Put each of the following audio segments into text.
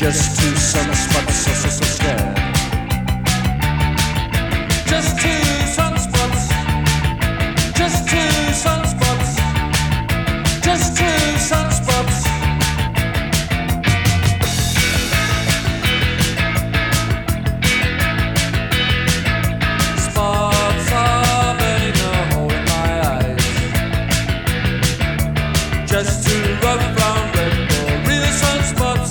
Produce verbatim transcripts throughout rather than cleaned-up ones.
Just two sunspots, so so so scared. Just two sunspots. Just two sunspots. Just two sunspots. Spots are burning a hole in my eyes. Just two rough brown red or real sunspots.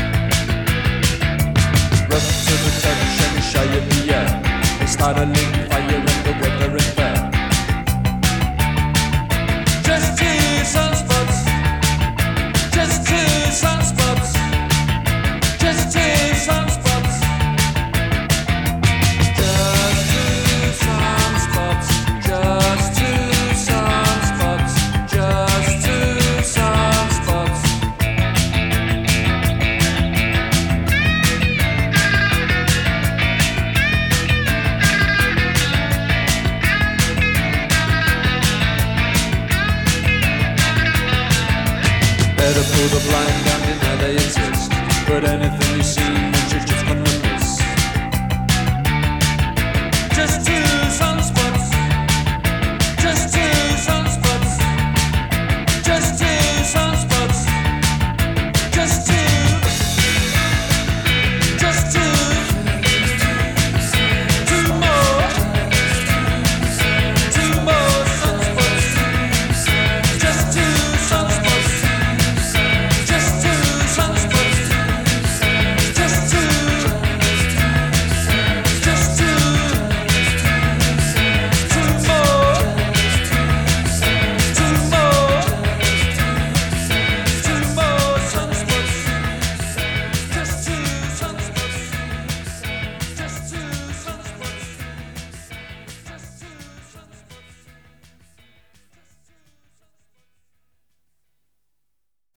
Rough to the touch and shy of the air. They startling fire and the weather is fair. Just two sunspots. Just two sunspots. Just two sunspots. Just two sunspots. Just two sunspots. Just two sunspots. Better pull the blind down, deny they exist. But anything you see, you should just gonna miss. Just two